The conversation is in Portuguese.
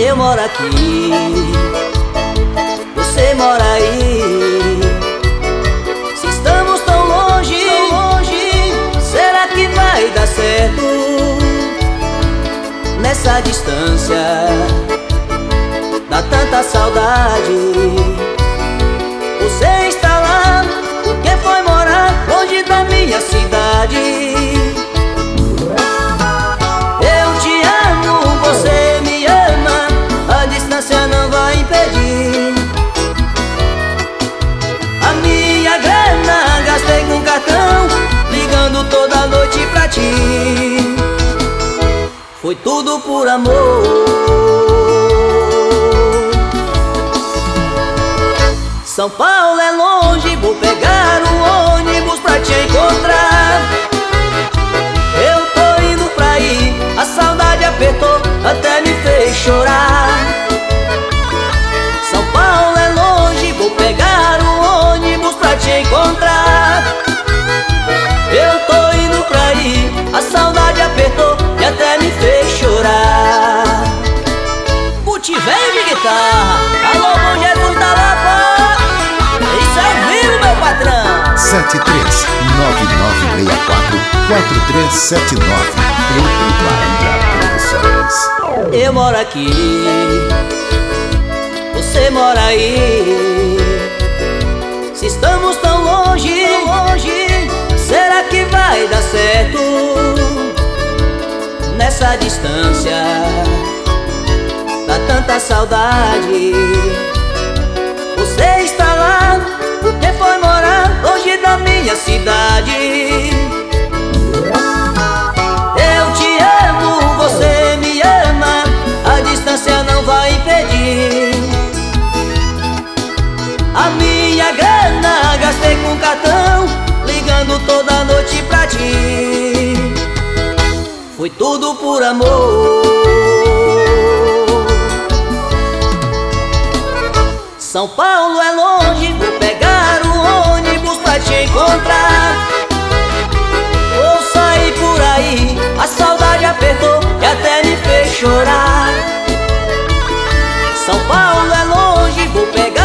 Eu moro aqui, você mora aí. Se estamos tão longe, será que vai dar certo? Nessa distância dá tanta saudade. Você está lá porque foi morar longe da minha cidade. Eu te amo, você me ama, a distância não vai impedir. A minha grana gastei com cartão, ligando toda noite pra ti. Foi tudo por amor. São Paulo é longe, vou pegar um ônibus pra te encontrar. Eu tô indo pra aí, a saudade apertou, até me fez chorar. São Paulo é longe, vou pegar um ônibus pra te encontrar. Eu tô indo pra aí, a saudade apertou e até me fez chorar. Pute velho de guitarra, alô, bom Jesus da Lapa. Isso é ao vivo, meu patrão. 7399644379 Grupo Bahia Produções. Eu moro aqui, você mora aí. Se estamos tão longe, será que vai dar certo? Nessa distância dá tanta saudade. Você está lá porque foi morar longe da minha cidade. Eu te amo, você me ama, a distância não vai impedir. A minha grana gastei com cartão, ligando toda noite pra ti. Foi tudo por amor. São Paulo é longe, vou pegar um ônibus pra te encontrar. Vou sair por aí, a saudade apertou e até me fez chorar. São Paulo é longe, vou pegar